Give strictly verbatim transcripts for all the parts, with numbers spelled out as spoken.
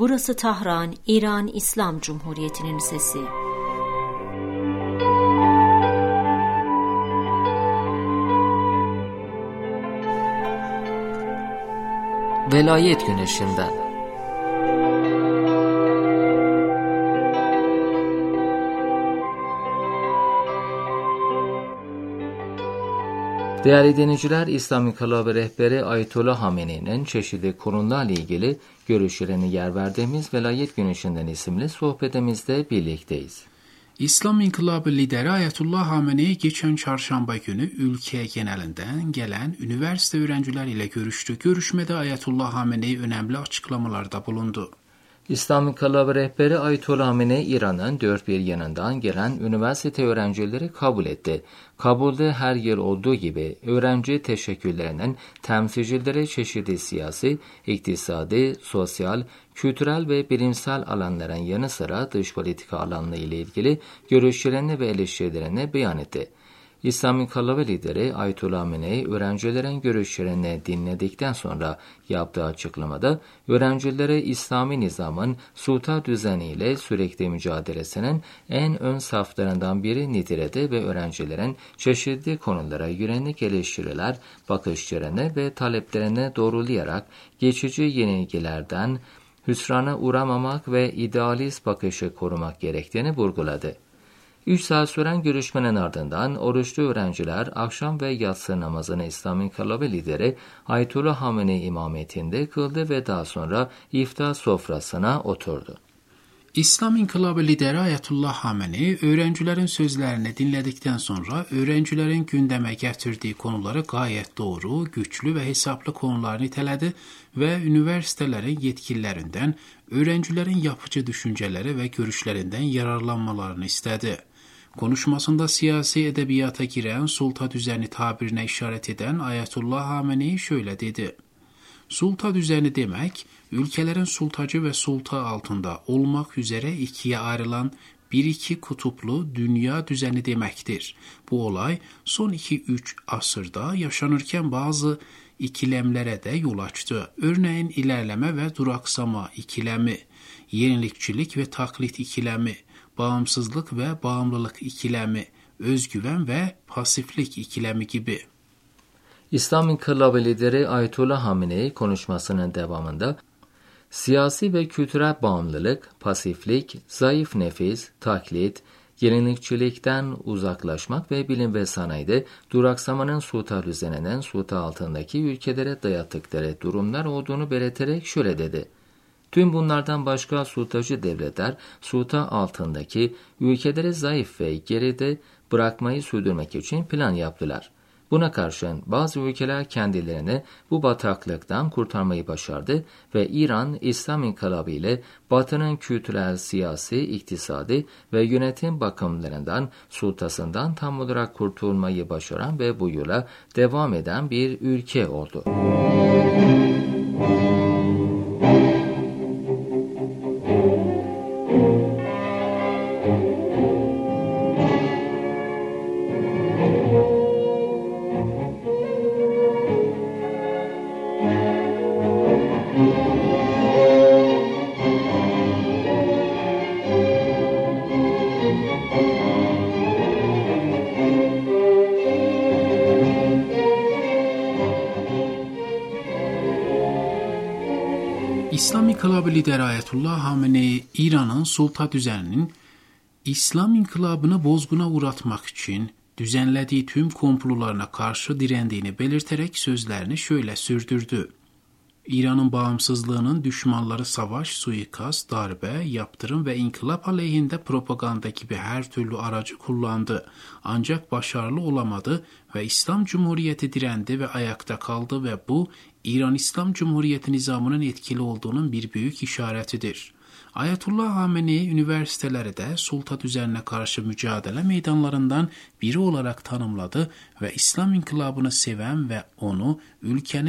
Burası Tahran, İran İslam Cumhuriyeti'nin sesi. Velayet Güneşi'nden. Değerli dinleyiciler, İslam İnkılabı rehberi Ayetullah Hamene'nin çeşitli konularla ilgili görüşlerine yer verdiğimiz Velayet Güneşi'nden isimli sohbetimizde birlikteyiz. İslam İnkılabı lideri Ayetullah Hamenei geçen çarşamba günü ülke genelinden gelen üniversite öğrenciler ile görüştü. Görüşmede Ayetullah Hamenei önemli açıklamalarda bulundu. İslam İnkılabı rehberi Ayetullah Hamenei, İran'ın dört bir yanından gelen üniversite öğrencileri kabul etti. Kabulde her yıl olduğu gibi öğrenci teşekkürlerinin temsilcileri çeşitli siyasi, iktisadi, sosyal, kültürel ve bilimsel alanların yanı sıra dış politika alanları ile ilgili görüşlerini ve eleştirilerini beyan etti. İslam İnkılabı lideri Ayetullah Hamenei, öğrencilerin görüşlerini dinledikten sonra yaptığı açıklamada, öğrencilere İslami nizamın sulta düzeniyle sürekli mücadelesinin en ön saflarından biri niteledi ve öğrencilerin çeşitli konulara yönelik eleştiriler, bakışlarını ve taleplerini doğrulayarak geçici yenilgilerden hüsrana uğramamak ve idealist bakışı korumak gerektiğini vurguladı. Üç saat süren görüşmenin ardından oruçlu öğrenciler akşam ve yatsı namazını İslam İnkılabı lideri Ayetullah Hamenei imametinde kıldı ve daha sonra iftar sofrasına oturdu. İslam İnkılabı lideri Ayetullah Hamenei, öğrencilerin sözlerini dinledikten sonra öğrencilerin gündeme getirdiği konuları gayet doğru, güçlü ve hesaplı konular niteledi ve üniversitelerin yetkililerinden öğrencilerin yapıcı düşünceleri ve görüşlerinden yararlanmalarını istedi. Konuşmasında siyasi edebiyata giren sulta düzeni tabirine işaret eden Ayetullah Hamenei şöyle dedi. Sulta düzeni demek, ülkelerin sultacı ve sulta altında olmak üzere ikiye ayrılan bir iki kutuplu dünya düzeni demektir. Bu olay son iki üç asırda yaşanırken bazı ikilemlere de yol açtı. Örneğin ilerleme ve duraksama ikilemi, yenilikçilik ve taklit ikilemi, bağımsızlık ve bağımlılık ikilemi, özgüven ve pasiflik ikilemi gibi. İslam İnkılabı lideri Ayetullah Hamenei konuşmasının devamında, siyasi ve kültürel bağımlılık, pasiflik, zayıf nefis, taklit, yenilikçilikten uzaklaşmak ve bilim ve sanayide duraksamanın sulta düzeninin sulta altındaki ülkelere dayattıkları durumlar olduğunu belirterek şöyle dedi. Tüm bunlardan başka sultacı devletler sulta altındaki ülkeleri zayıf ve geride bırakmayı sürdürmek için plan yaptılar. Buna karşın bazı ülkeler kendilerini bu bataklıktan kurtarmayı başardı ve İran, İslam İnkılabı ile Batı'nın kültürel, siyasi, iktisadi ve yönetim bakımlarından, sultasından tam olarak kurtulmayı başaran ve bu yola devam eden bir ülke oldu. İslam İnkılabı lideri Ayetullah Hamenei, İran'ın sulta düzeninin İslam İnkılabını bozguna uğratmak için düzenlediği tüm komplolarına karşı direndiğini belirterek sözlerini şöyle sürdürdü. İran'ın bağımsızlığının düşmanları savaş, suikast, darbe, yaptırım ve inkılap aleyhinde propaganda gibi her türlü aracı kullandı. Ancak başarılı olamadı ve İslam Cumhuriyeti direndi ve ayakta kaldı ve bu İran İslam Cumhuriyeti nizamının etkili olduğunun bir büyük işaretidir. Ayetullah Hamenei üniversiteleri de sulta düzenine karşı mücadele meydanlarından biri olarak tanımladı ve İslam İnkılabını seven ve onu ülkenin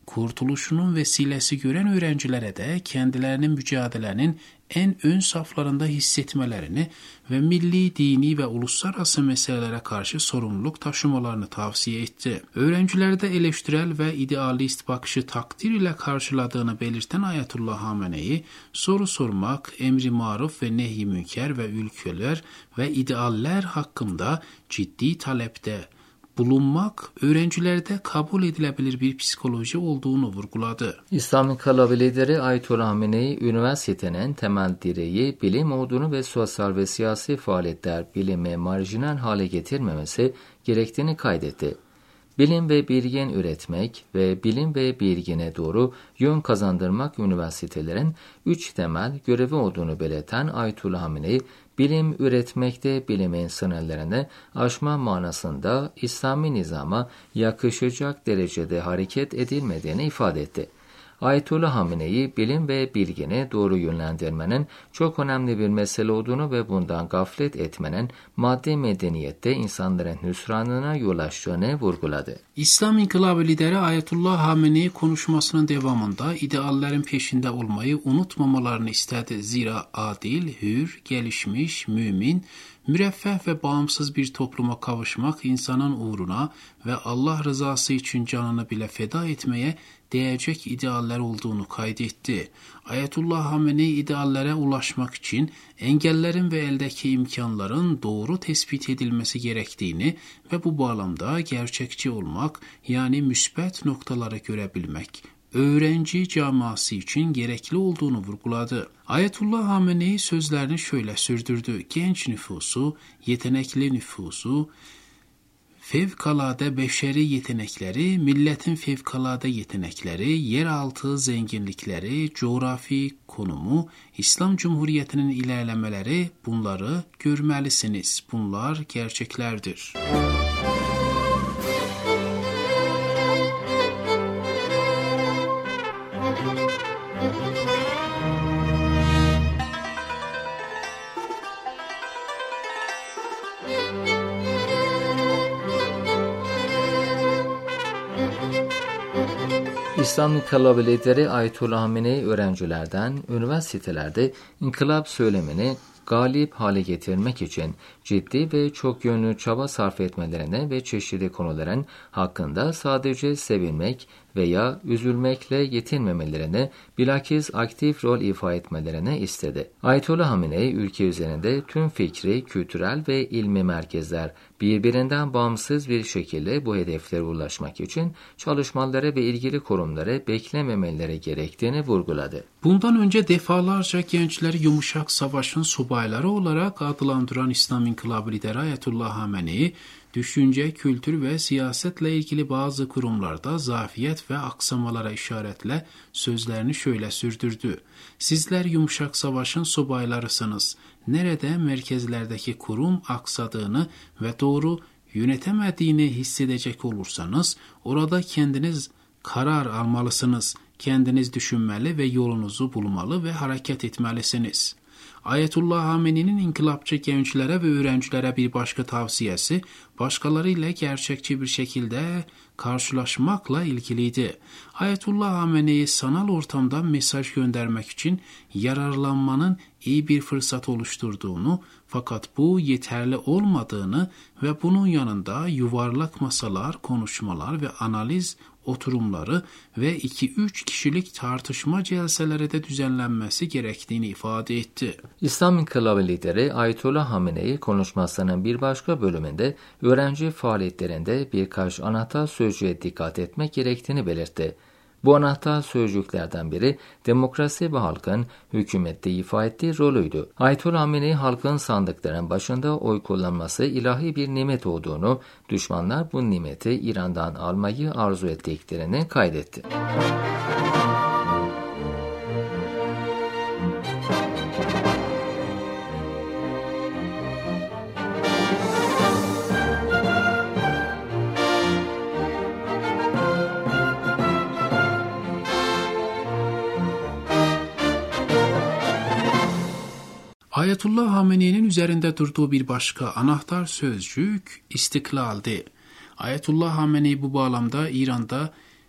kurtuluşunun vesiləsi görən öğrencilere de kendilerini mücadelenin en ön saflarında hissetmelerini ve milli, dini ve uluslararası meselelere karşı sorumluluk taşımalarını tavsiye etti. Öğrencilerde eleştirel ve idealist bakışı takdir ile karşıladığını belirten Ayetullah Hamenei, soru sormak, emri maruf ve nehy-i münker ve ülkeler ve idealler hakkında ciddi talepte bulunmak, öğrencilerde kabul edilebilir bir psikoloji olduğunu vurguladı. İslam İnkılabı lideri Ayetullah Hamenei, üniversitenin temel direği bilim olduğunu ve sosyal ve siyasi faaliyetler bilimi marjinal hale getirmemesi gerektiğini kaydetti. Bilim ve bilgin üretmek ve bilim ve bilgine doğru yön kazandırmak üniversitelerin üç temel görevi olduğunu belirten Ayetullah Hamenei, bilim üretmekte bilimin sınırlarını aşma manasında İslami nizama yakışacak derecede hareket edilmediğini ifade etti. Ayetullah Hamenei, bilim ve bilgini doğru yönlendirmenin çok önemli bir mesele olduğunu ve bundan gaflet etmenin maddi medeniyette insanların hüsranına yol açtığını vurguladı. İslam İnkılabı lideri Ayetullah Hamenei konuşmasının devamında ideallerin peşinde olmayı unutmamalarını istedi. Zira adil, hür, gelişmiş, mümin, müreffeh ve bağımsız bir topluma kavuşmak insanın uğruna ve Allah rızası için canını bile feda etmeye değecek idealler olduğunu kaydetti. Ayetullah Hamenei ideallere ulaşmak için engellerin ve eldeki imkanların doğru tespit edilmesi gerektiğini ve bu bağlamda gerçekçi olmak, yani müsbet noktaları görebilmek, öğrenci camiası için gerekli olduğunu vurguladı. Ayetullah Hamenei sözlerini şöyle sürdürdü: genç nüfusu, yetenekli nüfusu, fevkalade beşeri yetenekleri, milletin fevkalade yetenekleri, yeraltı zenginlikleri, coğrafi konumu, İslam Cumhuriyeti'nin ilerlemeleri, bunları görmelisiniz. Bunlar gerçeklerdir. İslam İnkılabı lideri Ayetullah Hamenei öğrencilerden üniversitelerde inkılap söylemini galip hale getirmek için ciddi ve çok yönlü çaba sarf etmelerine ve çeşitli konuların hakkında sadece sevinmek veya üzülmekle yetinmemelerine, bilakis aktif rol ifa etmelerine istedi. Ayetullah Hamenei, ülke üzerinde tüm fikri, kültürel ve ilmi merkezler birbirinden bağımsız bir şekilde bu hedeflere ulaşmak için çalışmaları ve ilgili kurumları beklememeleri gerektiğini vurguladı. Bundan önce defalarca gençleri yumuşak savaşın subayları olarak adlandıran İslam İnkılabı lideri Ayetullah Hamenei, düşünce, kültür ve siyasetle ilgili bazı kurumlarda zafiyet ve aksamalara işaretle sözlerini şöyle sürdürdü: sizler yumuşak savaşın subaylarısınız. Nerede merkezlerdeki kurum aksadığını ve doğru yönetemediğini hissedecek olursanız, orada kendiniz karar almalısınız. Kendiniz düşünmeli ve yolunuzu bulmalı ve hareket etmelisiniz. Ayetullah Hamenei'nin inkılapçı gençlere ve öğrencilere bir başka tavsiyesi, başkalarıyla gerçekçi bir şekilde karşılaşmakla ilgiliydi. Ayetullah Hamenei, sanal ortamda mesaj göndermek için yararlanmanın iyi bir fırsat oluşturduğunu, fakat bu yeterli olmadığını ve bunun yanında yuvarlak masalar, konuşmalar ve analiz oturumları ve iki üç kişilik tartışma celseleri de düzenlenmesi gerektiğini ifade etti. İslam İnkılabı lideri Ayetullah Hamenei konuşmasının bir başka bölümünde öğrenci faaliyetlerinde birkaç anahtar sözcüğe dikkat etmek gerektiğini belirtti. Bu anahtar sözcüklerden biri demokrasi ve halkın hükümette ifa ettiği rolüydü. Ayetullah Hamenei, halkın sandıkların başında oy kullanması ilahi bir nimet olduğunu, düşmanlar bu nimeti İran'dan almayı arzu ettiklerini kaydetti. Ayetullah Hamenei'nin üzerinde durduğu bir başka anahtar sözcük istiklaldi. Ayetullah Hamenei bu bağlamda İran'da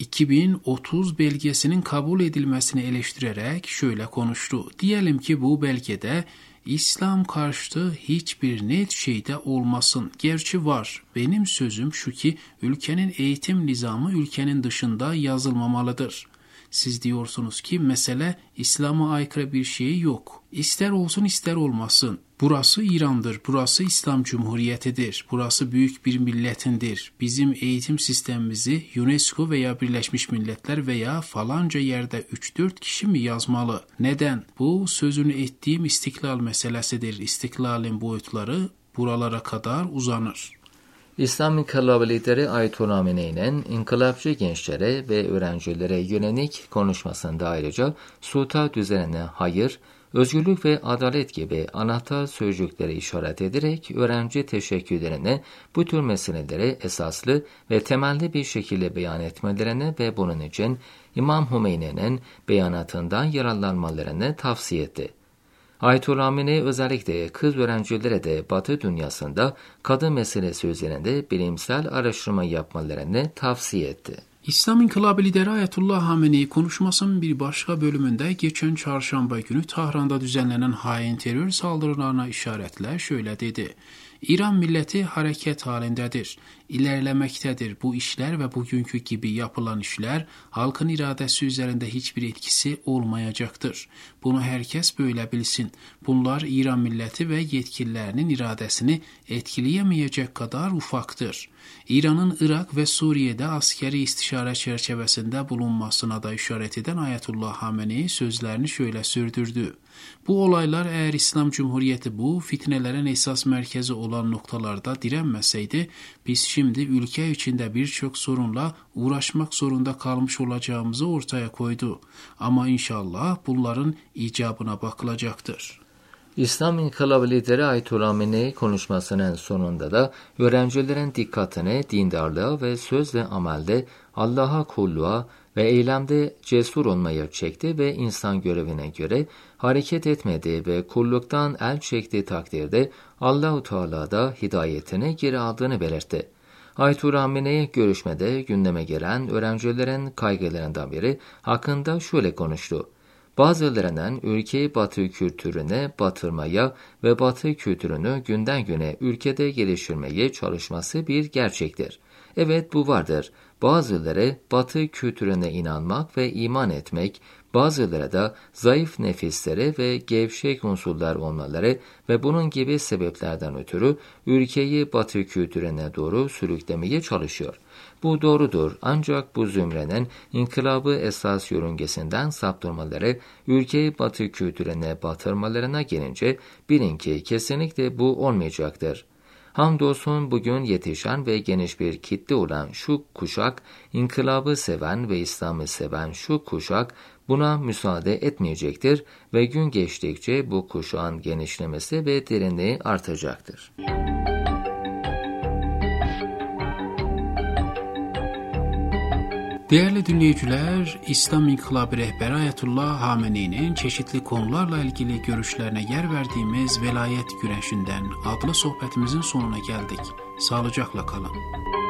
iki bin otuz belgesinin kabul edilmesini eleştirerek şöyle konuştu. Diyelim ki bu belgede İslam karşıtı hiçbir net şeyde olmasın. Gerçi var. Benim sözüm şu ki ülkenin eğitim nizamı ülkenin dışında yazılmamalıdır. Siz diyorsunuz ki mesele İslam'a aykırı bir şey yok. İster olsun ister olmasın. Burası İran'dır, burası İslam Cumhuriyeti'dir, burası büyük bir milletindir. Bizim eğitim sistemimizi UNESCO veya Birleşmiş Milletler veya falanca yerde üç dört kişi mi yazmalı? Neden? Bu sözünü ettiğim istiklal meselesidir. İstiklalin boyutları buralara kadar uzanır. İslam İnkılabı lideri Ayetullah Hamenei'nin inkılapçı gençlere ve öğrencilere yönelik konuşmasında ayrıca sulta düzenine hayır, özgürlük ve adalet gibi anahtar sözcükleri işaret ederek öğrenci teşekkürlerini bu tür meseleleri esaslı ve temelli bir şekilde beyan etmelerini ve bunun için İmam Hümeyni'nin beyanatından yararlanmalarını tavsiye etti. Ayetullah Hamenei özellikle kız öğrencilere de Batı dünyasında kadın meselesi üzerinde bilimsel araştırma yapmalarını tavsiye etti. İslam İnkılabı lideri Ayetullah Hamenei konuşmasının bir başka bölümünde geçen çarşamba günü Tahran'da düzenlenen hain terör saldırılarına işaretle şöyle dedi. İran milleti hareket halindedir, ilerlemektedir. Bu işler ve bugünkü gibi yapılan işler halkın iradesi üzerinde hiçbir etkisi olmayacaktır. Bunu herkes böyle bilsin. Bunlar İran milleti ve yetkililerinin iradesini etkileyemeyecek kadar ufaktır. İran'ın Irak ve Suriye'de askeri istişare çerçevesinde bulunmasına da işaret eden Ayetullah Hamenei sözlerini şöyle sürdürdü. Bu olaylar eğer İslam Cumhuriyeti bu fitnelerin esas merkezi olan noktalarda direnmeseydi, biz şimdi ülke içinde birçok sorunla uğraşmak zorunda kalmış olacağımızı ortaya koydu. Ama inşallah bunların icabına bakılacaktır. İslam İnkılabı lideri Ayetullah Hamenei konuşmasının sonunda da öğrencilerin dikkatini dindarlığa ve söz ve amelde Allah'a kulluğa ve eylemde cesur olmaya çekti ve insan görevine göre hareket etmediği ve kulluktan el çektiği takdirde Allah-u Teala da hidayetini geri aldığını belirtti. Ayetullah Hamenei görüşmede gündeme gelen öğrencilerin kaygılarından biri hakkında şöyle konuştu. Bazılarının ülkeyi Batı kültürüne batırmaya ve Batı kültürünü günden güne ülkede geliştirmeye çalışması bir gerçektir. Evet, bu vardır. Bazıları Batı kültürüne inanmak ve iman etmek, bazıları da zayıf nefisleri ve gevşek unsurlar olmaları ve bunun gibi sebeplerden ötürü ülkeyi Batı kültürüne doğru sürüklemeye çalışıyor. Bu doğrudur, ancak bu zümrenin inkılabı esas yörüngesinden saptırmaları, ülkeyi Batı kültürüne batırmalarına gelince bilin ki kesinlikle bu olmayacaktır. Hamdolsun bugün yetişen ve geniş bir kitle olan şu kuşak, inkılabı seven ve İslam'ı seven şu kuşak buna müsaade etmeyecektir ve gün geçtikçe bu kuşağın genişlemesi ve derinliği artacaktır. Değerli dinleyiciler, İslam İnkılabı rehberi Ayetullah Hamenei'nin çeşitli konularla ilgili görüşlerine yer verdiğimiz Velayet Güneşi'nden adlı sohbetimizin sonuna geldik. Sağlıcakla kalın.